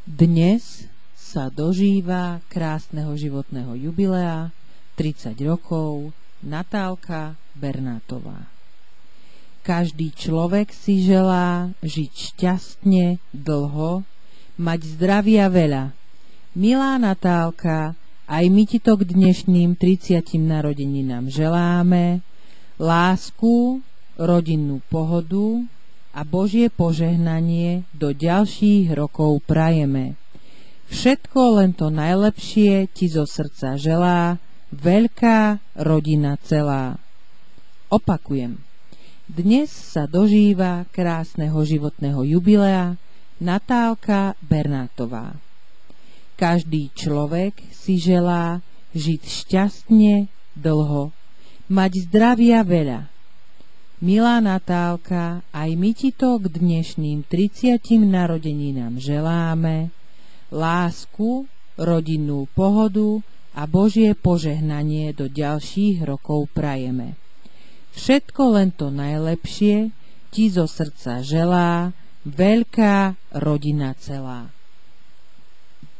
Dnes sa dožíva krásneho životného jubilea 30 rokov Natálka Bernátová. Každý človek si želá žiť šťastne, dlho, mať zdravia veľa. Milá Natálka, aj my ti to k dnešným 30 narodeninám želáme, lásku, rodinnú pohodu a Božie požehnanie do ďalších rokov prajeme. Všetko len to najlepšie ti zo srdca želá veľká rodina celá. Opakujem, dnes sa dožíva krásneho životného jubilea Natálka Bernátová. Každý človek si želá žiť šťastne, dlho, mať zdravia veľa. Milá Natálka, aj my ti to k dnešným 30 narodeninám želáme, lásku, rodinnú pohodu a Božie požehnanie do ďalších rokov prajeme. Všetko len to najlepšie ti zo srdca želá veľká rodina celá.